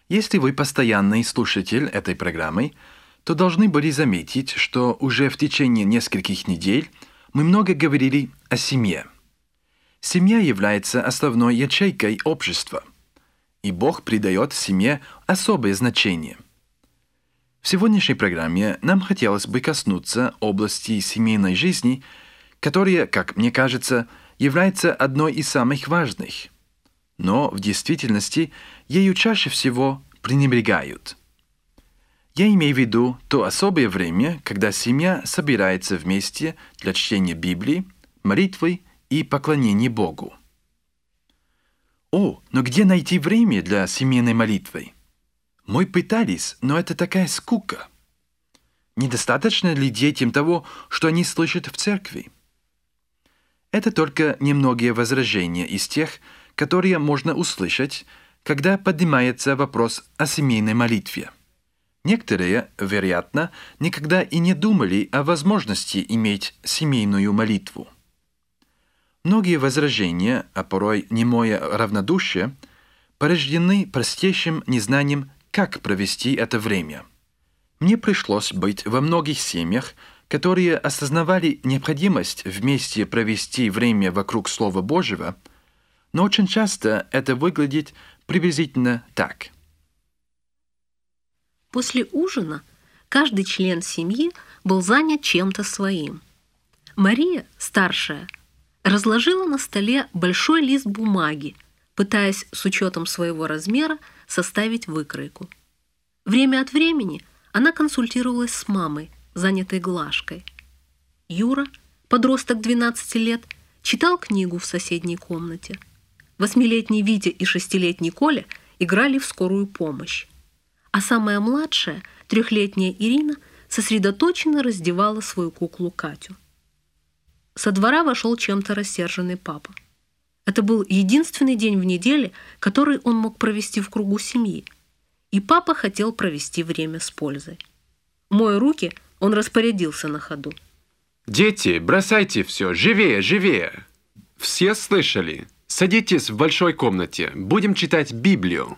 Если вы постоянный слушатель этой программы, то должны были заметить, что уже в течение нескольких недель мы много говорили о семье. Семья является основной ячейкой общества, и Бог придает семье особое значение. В сегодняшней программе нам хотелось бы коснуться области семейной жизни, которая, как мне кажется, является одной из самых важных, но в действительности ею чаще всего пренебрегают. Я имею в виду то особое время, когда семья собирается вместе для чтения Библии, молитвы и поклонения Богу. Но где найти время для семейной молитвы? Мы пытались, но это такая скука. Недостаточно ли детям того, что они слышат в церкви? Это только немногие возражения из тех, которые можно услышать, когда поднимается вопрос о семейной молитве. Некоторые, вероятно, никогда и не думали о возможности иметь семейную молитву. Многие возражения, а порой немое равнодушие, порождены простейшим незнанием, как провести это время. Мне пришлось быть во многих семьях, которые осознавали необходимость вместе провести время вокруг Слова Божьего, но очень часто это выглядит приблизительно так. После ужина каждый член семьи был занят чем-то своим. Мария, старшая, разложила на столе большой лист бумаги, пытаясь с учетом своего размера составить выкройку. Время от времени она консультировалась с мамой, занятой глажкой. Юра, подросток 12 лет, читал книгу в соседней комнате. 8-летний Витя и 6-летний Коля играли в скорую помощь. А самая младшая, 3-летняя Ирина, сосредоточенно раздевала свою куклу Катю. Со двора вошел чем-то рассерженный папа. Это был единственный день в неделе, который он мог провести в кругу семьи, и папа хотел провести время с пользой. Моя руки, он распорядился на ходу. «Дети, бросайте все, живее, живее! Все слышали? Садитесь в большой комнате, будем читать Библию».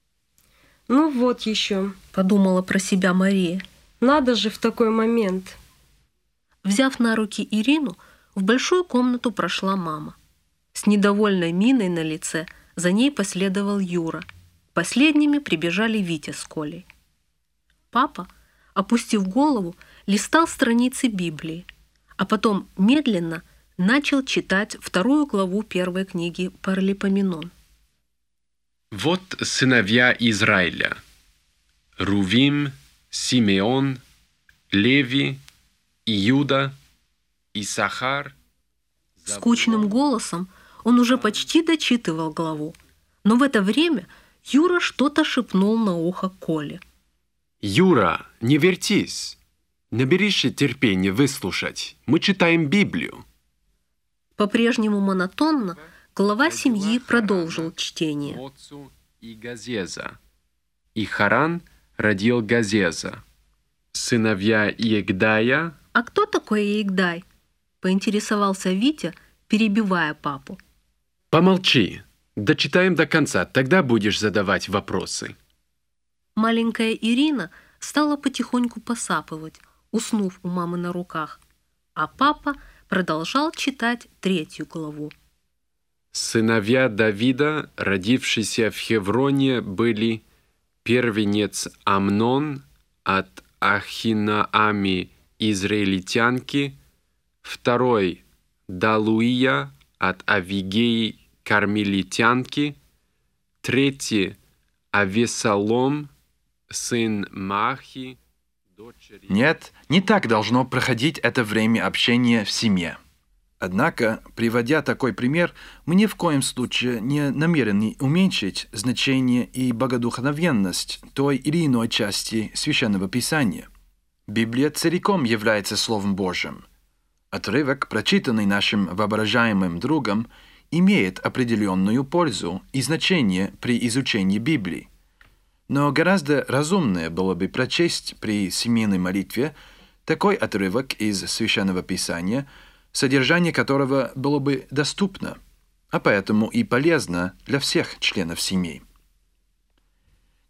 «Ну вот еще», — подумала про себя Мария. «Надо же в такой момент». Взяв на руки Ирину, в большую комнату прошла мама. С недовольной миной на лице за ней последовал Юра. Последними прибежали Витя с Колей. Папа, опустив голову, листал страницы Библии, а потом медленно начал читать 2 главу 1 книги Паралипоменон. «Вот сыновья Израиля: Рувим, Симеон, Леви, Иуда, Исахар». Скучным голосом он уже почти дочитывал главу, но в это время Юра что-то шепнул на ухо Коле. «Юра, не вертись! Наберись терпения выслушать. Мы читаем Библию». По-прежнему монотонно глава семьи продолжил чтение. И Газеза. И Харан родил Газеза. Сыновья Иегдая. «А кто такой Иегдай?» — поинтересовался Витя, перебивая папу. «Помолчи. Дочитаем до конца, тогда будешь задавать вопросы». Маленькая Ирина стала потихоньку посапывать, уснув у мамы на руках, а папа продолжал читать 3 главу. Сыновья Давида, родившиеся в Хевроне, были первенец Амнон от Ахинаами израильтянки, второй Далуия от Авигеи кармелитянки, третий Авесалом, сын Махи, дочери... Нет, не так должно проходить это время общения в семье. Однако, приводя такой пример, мы ни в коем случае не намерены уменьшить значение и богодухновенность той или иной части Священного Писания. Библия целиком является Словом Божьим. Отрывок, прочитанный нашим воображаемым другом, имеет определенную пользу и значение при изучении Библии. Но гораздо разумнее было бы прочесть при семейной молитве такой отрывок из Священного Писания, содержание которого было бы доступно, а поэтому и полезно для всех членов семьи.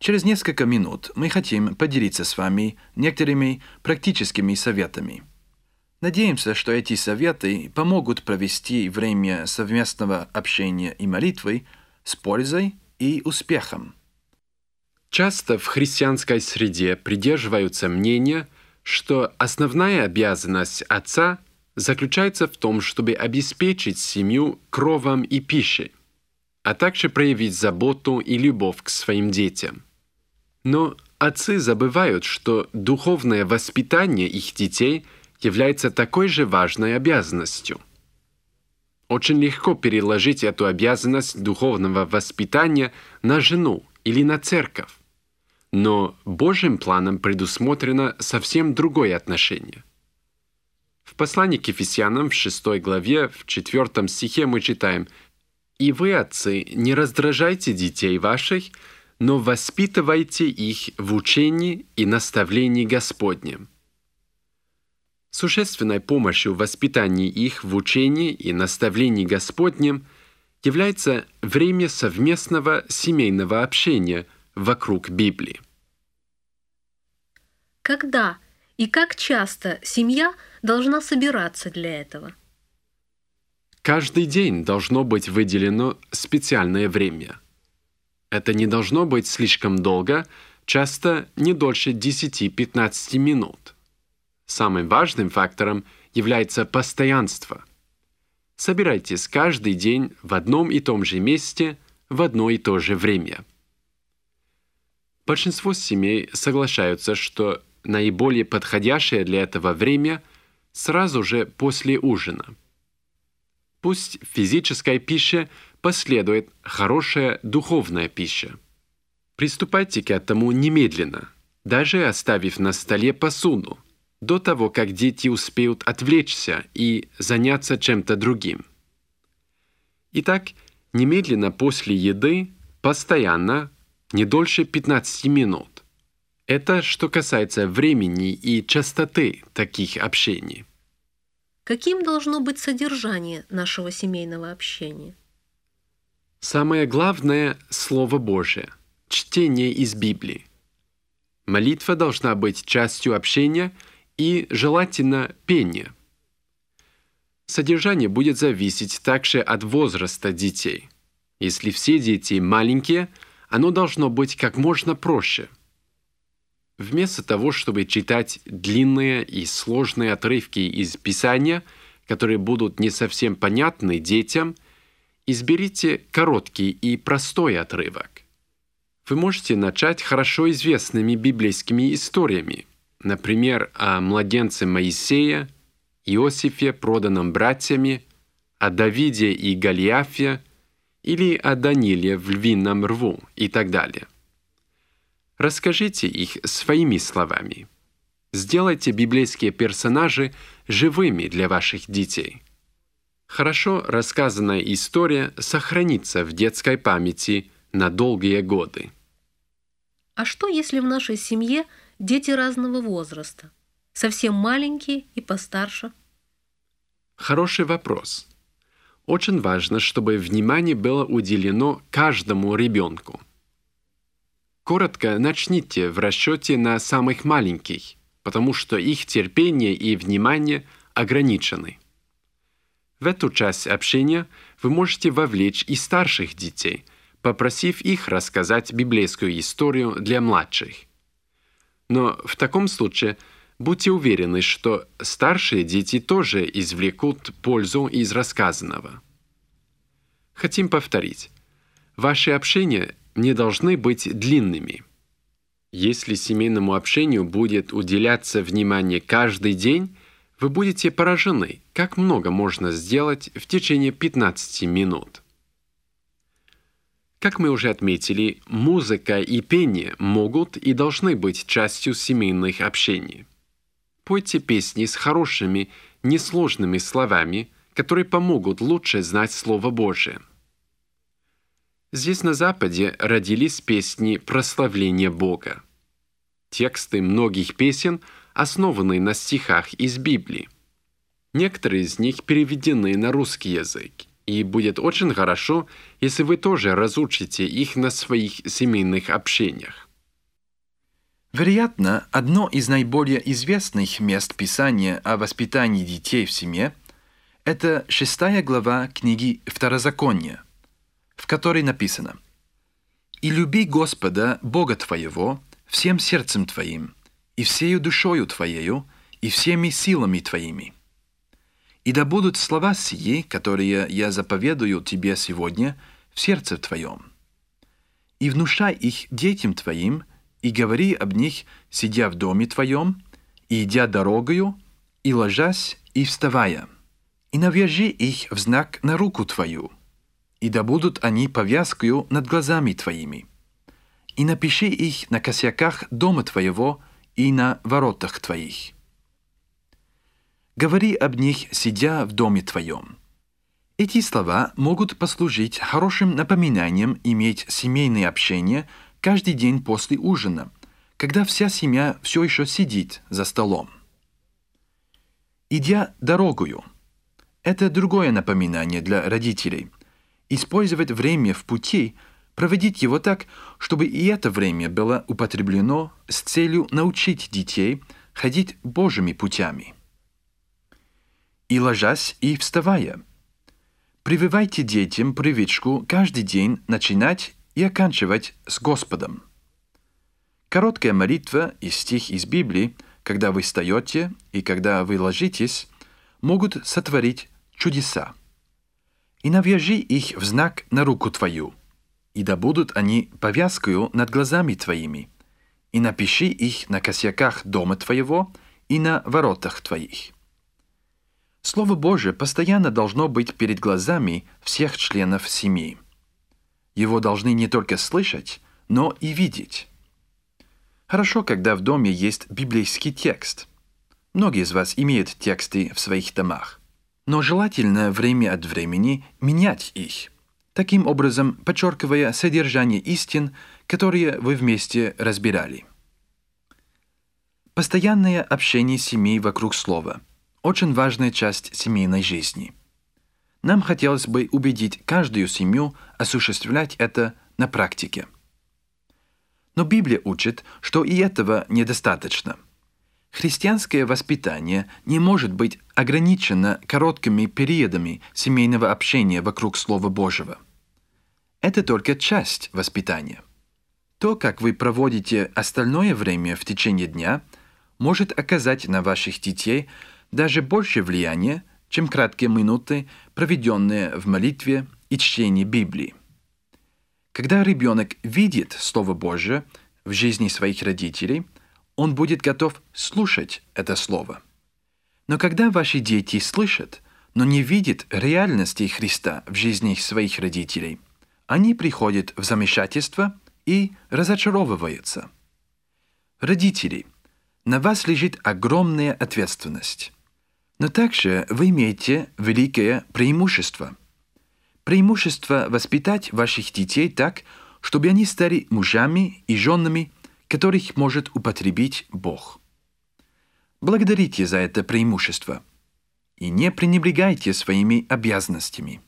Через несколько минут мы хотим поделиться с вами некоторыми практическими советами. Надеемся, что эти советы помогут провести время совместного общения и молитвы с пользой и успехом. Часто в христианской среде придерживаются мнения, что основная обязанность отца заключается в том, чтобы обеспечить семью кровом и пищей, а также проявить заботу и любовь к своим детям. Но отцы забывают, что духовное воспитание их детей является такой же важной обязанностью. Очень легко переложить эту обязанность духовного воспитания на жену или на церковь. Но Божьим планом предусмотрено совсем другое отношение. В послании к Ефесянам в 6 главе, в 4 стихе мы читаем: «И вы, отцы, не раздражайте детей ваших, но воспитывайте их в учении и наставлении Господнем». Существенной помощью в воспитании их в учении и наставлении Господнем является время совместного семейного общения вокруг Библии. Когда и как часто семья должна собираться для этого? Каждый день должно быть выделено специальное время. Это не должно быть слишком долго, часто не дольше 10-15 минут. Самым важным фактором является постоянство. Собирайтесь каждый день в одном и том же месте в одно и то же время. Большинство семей соглашаются, что наиболее подходящее для этого время сразу же после ужина. Пусть в физической пище последует хорошая духовная пища. Приступайте к этому немедленно, даже оставив на столе посуду, до того, как дети успеют отвлечься и заняться чем-то другим. Итак, немедленно после еды, постоянно, не дольше 15 минут. Это что касается времени и частоты таких общений. Каким должно быть содержание нашего семейного общения? Самое главное – Слово Божие, чтение из Библии. Молитва должна быть частью общения и, желательно, пение. Содержание будет зависеть также от возраста детей. Если все дети маленькие, оно должно быть как можно проще. Вместо того, чтобы читать длинные и сложные отрывки из Писания, которые будут не совсем понятны детям, изберите короткий и простой отрывок. Вы можете начать хорошо известными библейскими историями, например, о младенце Моисея, Иосифе, проданном братьями, о Давиде и Голиафе или о Данииле в львином рву и так далее. Расскажите их своими словами. Сделайте библейские персонажи живыми для ваших детей. Хорошо рассказанная история сохранится в детской памяти на долгие годы. А что, если в нашей семье дети разного возраста? Совсем маленькие и постарше? Хороший вопрос. Очень важно, чтобы внимание было уделено каждому ребенку. Коротко начните в расчете на самых маленьких, потому что их терпение и внимание ограничены. В эту часть общения вы можете вовлечь и старших детей, попросив их рассказать библейскую историю для младших. Но в таком случае будьте уверены, что старшие дети тоже извлекут пользу из рассказанного. Хотим повторить. Ваши общения не должны быть длинными. Если семейному общению будет уделяться внимание каждый день, вы будете поражены, как много можно сделать в течение 15 минут. Как мы уже отметили, музыка и пение могут и должны быть частью семейных общений. Пойте песни с хорошими, несложными словами, которые помогут лучше знать Слово Божие. Здесь на Западе родились песни прославления Бога. Тексты многих песен основаны на стихах из Библии. Некоторые из них переведены на русский язык, и будет очень хорошо, если вы тоже разучите их на своих семейных общениях. Вероятно, одно из наиболее известных мест Писания о воспитании детей в семье – это 6 глава книги Второзакония, в которой написано: «И люби Господа, Бога твоего, всем сердцем твоим, и всею душою твоею, и всеми силами твоими. И да будут слова сии, которые я заповедую тебе сегодня, в сердце твоем. И внушай их детям твоим, и говори об них, сидя в доме твоем, и идя дорогою, и ложась, и вставая. И навяжи их в знак на руку твою, и да будут они повязкою над глазами твоими. И напиши их на косяках дома твоего и на воротах твоих. Говори об них, сидя в доме твоем». Эти слова могут послужить хорошим напоминанием иметь семейное общение каждый день после ужина, когда вся семья все еще сидит за столом. «Идя дорогою» – это другое напоминание для родителей. Использовать время в пути, проводить его так, чтобы и это время было употреблено с целью научить детей ходить Божьими путями. «И ложась, и вставая». Прививайте детям привычку каждый день начинать и оканчивать с Господом. Короткая молитва и стих из Библии, когда вы встаете и когда вы ложитесь, могут сотворить чудеса. «И навяжи их в знак на руку твою, и да будут они повязкою над глазами твоими, и напиши их на косяках дома твоего и на воротах твоих». Слово Божие постоянно должно быть перед глазами всех членов семьи. Его должны не только слышать, но и видеть. Хорошо, когда в доме есть библейский текст. Многие из вас имеют тексты в своих домах. Но желательно время от времени менять их, таким образом подчеркивая содержание истин, которые вы вместе разбирали. Постоянное общение семьи вокруг слова – очень важная часть семейной жизни. Нам хотелось бы убедить каждую семью осуществлять это на практике. Но Библия учит, что и этого недостаточно. Христианское воспитание не может быть ограничено короткими периодами семейного общения вокруг Слова Божьего. Это только часть воспитания. То, как вы проводите остальное время в течение дня, может оказать на ваших детей даже больше влияния, чем краткие минуты, проведенные в молитве и чтении Библии. Когда ребенок видит Слово Божие в жизни своих родителей, он будет готов слушать это Слово. Но когда ваши дети слышат, но не видят реальности Христа в жизни своих родителей, они приходят в замешательство и разочаровываются. Родители, на вас лежит огромная ответственность. Но также вы имеете великое преимущество. Преимущество воспитать ваших детей так, чтобы они стали мужами и женами, которых может употребить Бог. Благодарите за это преимущество и не пренебрегайте своими обязанностями.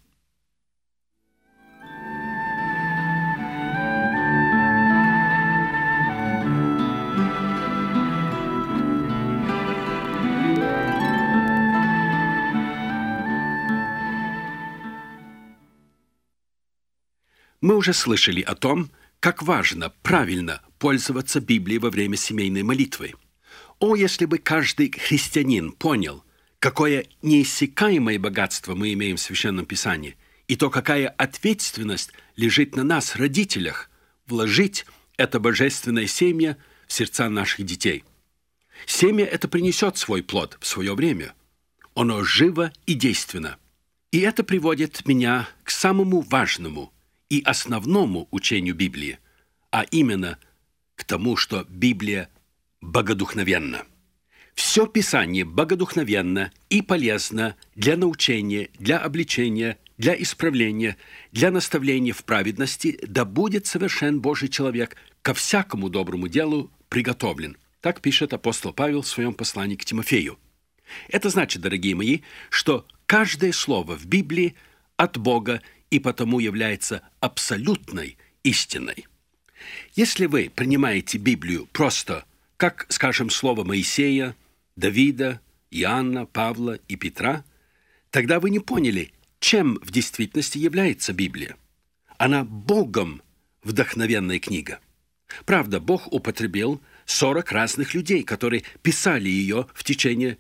Мы уже слышали о том, как важно правильно пользоваться Библией во время семейной молитвы. О, если бы каждый христианин понял, какое неиссякаемое богатство мы имеем в Священном Писании, и то, какая ответственность лежит на нас, родителях, вложить это божественное семя в сердца наших детей. Семя это принесет свой плод в свое время. Оно живо и действенно. И это приводит меня к самому важному и основному учению Библии, а именно к тому, что Библия богодухновенна. Все Писание богодухновенно и полезно для научения, для обличения, для исправления, для наставления в праведности, да будет совершен Божий человек, ко всякому доброму делу приготовлен. Так пишет апостол Павел в своем послании к Тимофею. Это значит, дорогие мои, что каждое слово в Библии от Бога и потому является абсолютной истиной. Если вы принимаете Библию просто как, скажем, слово Моисея, Давида, Иоанна, Павла и Петра, тогда вы не поняли, чем в действительности является Библия. Она Богом вдохновенная книга. Правда, Бог употребил 40 разных людей, которые писали ее в течение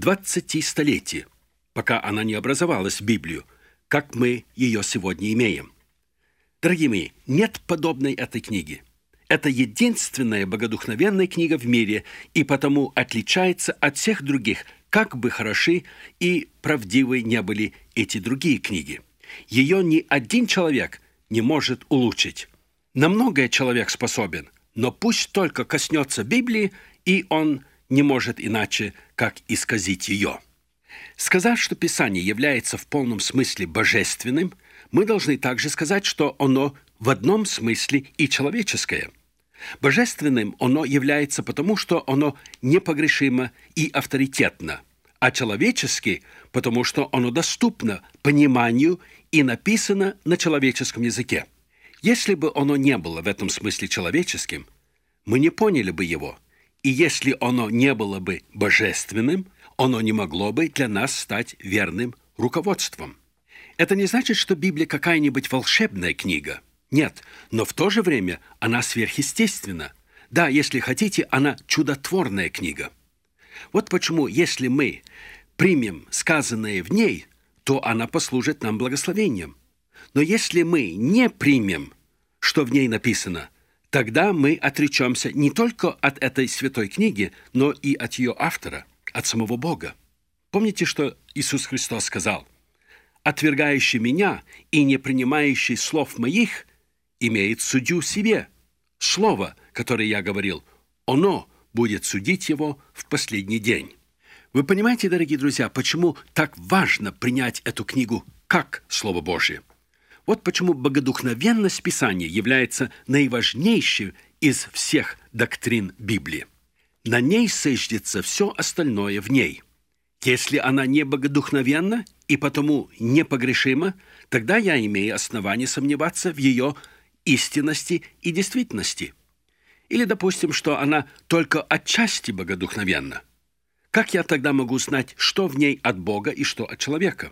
20 столетий, пока она не образовалась в Библию, как мы ее сегодня имеем. Дорогие мои, нет подобной этой книги. Это единственная богодухновенная книга в мире и потому отличается от всех других, как бы хороши и правдивы не были эти другие книги. Ее ни один человек не может улучшить. На многое человек способен, но пусть только коснется Библии, и он не может иначе, как исказить ее. Сказав, что Писание является в полном смысле божественным, мы должны также сказать, что оно в одном смысле и человеческое. Божественным оно является потому, что оно непогрешимо и авторитетно, а человечески, потому что оно доступно пониманию и написано на человеческом языке. Если бы оно не было в этом смысле человеческим, мы не поняли бы его, и если оно не было бы божественным, оно не могло бы для нас стать верным руководством. Это не значит, что Библия какая-нибудь волшебная книга. Нет, но в то же время она сверхъестественна. Да, если хотите, она чудотворная книга. Вот почему, если мы примем сказанное в ней, то она послужит нам благословением. Но если мы не примем, что в ней написано, тогда мы отречемся не только от этой святой книги, но и от ее автора, от самого Бога. Помните, что Иисус Христос сказал? «Отвергающий меня и не принимающий слов моих имеет судью себе. Слово, которое я говорил, оно будет судить его в последний день». Вы понимаете, дорогие друзья, почему так важно принять эту книгу как Слово Божие? Вот почему богодухновенность Писания является наиважнейшей из всех доктрин Библии. На ней сыждется все остальное в ней. Если она не богодухновенна и потому непогрешима, тогда я имею основание сомневаться в ее истинности и действительности. Или допустим, что она только отчасти богодухновенна. Как я тогда могу знать, что в ней от Бога и что от человека?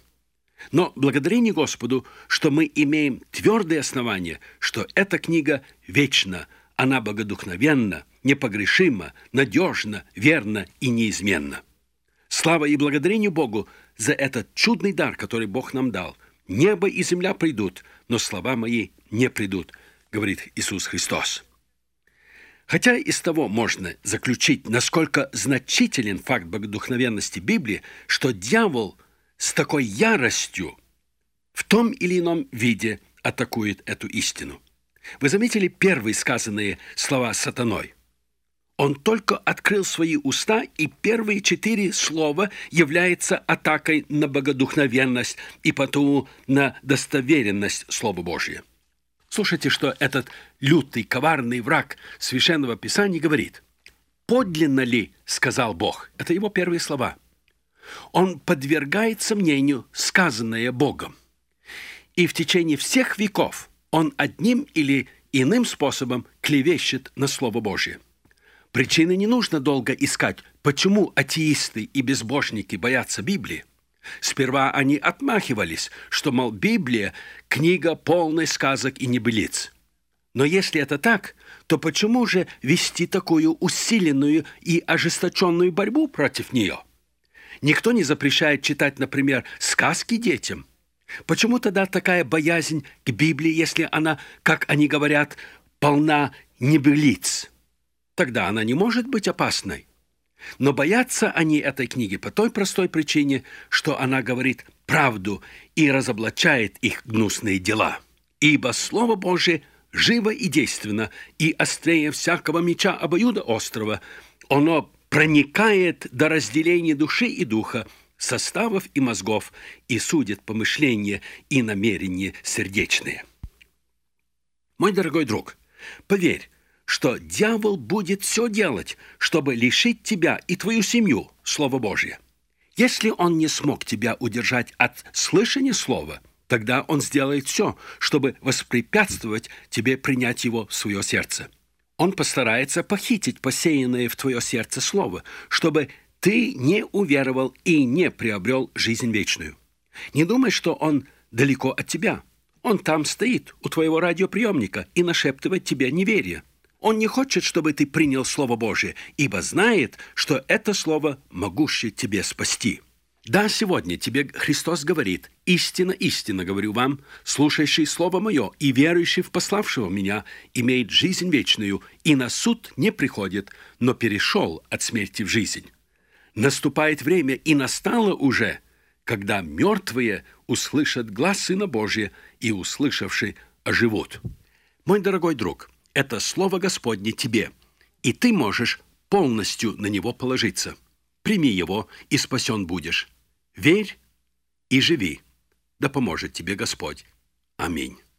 Но благодарение Господу, что мы имеем твердое основание, что эта книга вечна, она богодухновенна, непогрешима, надежна, верна и неизменна. Слава и благодарение Богу за этот чудный дар, который Бог нам дал. Небо и земля придут, но слова мои не придут, говорит Иисус Христос. Хотя из того можно заключить, насколько значителен факт богодухновенности Библии, что дьявол с такой яростью в том или ином виде атакует эту истину. Вы заметили первые сказанные слова сатаной? Он только открыл свои уста, и первые 4 слова являются атакой на богодухновенность и потому на достоверенность Слова Божия. Слушайте, что этот лютый, коварный враг Священного Писания говорит. «Подлинно ли, — сказал Бог, — это его первые слова, он подвергает сомнению сказанное Богом. И в течение всех веков он одним или иным способом клевещет на Слово Божие. Причины не нужно долго искать, почему атеисты и безбожники боятся Библии. Сперва они отмахивались, что, мол, Библия – книга полная сказок и небылиц. Но если это так, то почему же вести такую усиленную и ожесточенную борьбу против нее? Никто не запрещает читать, например, сказки детям. Почему тогда такая боязнь к Библии, если она, как они говорят, полна небылиц? Тогда она не может быть опасной. Но боятся они этой книги по той простой причине, что она говорит правду и разоблачает их гнусные дела. Ибо Слово Божие живо и действенно, и острее всякого меча обоюдоострого. Оно проникает до разделения души и духа, составов и мозгов, и судит помышления и намерения сердечные. Мой дорогой друг, поверь, что дьявол будет все делать, чтобы лишить тебя и твою семью Слова Божия. Если он не смог тебя удержать от слышания Слова, тогда он сделает все, чтобы воспрепятствовать тебе принять его в свое сердце. Он постарается похитить посеянное в твое сердце слово, чтобы ты не уверовал и не приобрел жизнь вечную. Не думай, что он далеко от тебя. Он там стоит, у твоего радиоприемника, и нашептывает тебе неверие. Он не хочет, чтобы ты принял Слово Божие, ибо знает, что это Слово могуще тебе спасти. Да, сегодня тебе Христос говорит: «Истинно, истинно говорю вам, слушающий Слово Мое и верующий в пославшего Меня имеет жизнь вечную, и на суд не приходит, но перешел от смерти в жизнь». Наступает время, и настало уже, когда мертвые услышат глас Сына Божия, и, услышавши, оживут. Мой дорогой друг, это Слово Господне тебе, и ты можешь полностью на него положиться. Прими его, и спасен будешь. Верь и живи. Да поможет тебе Господь. Аминь.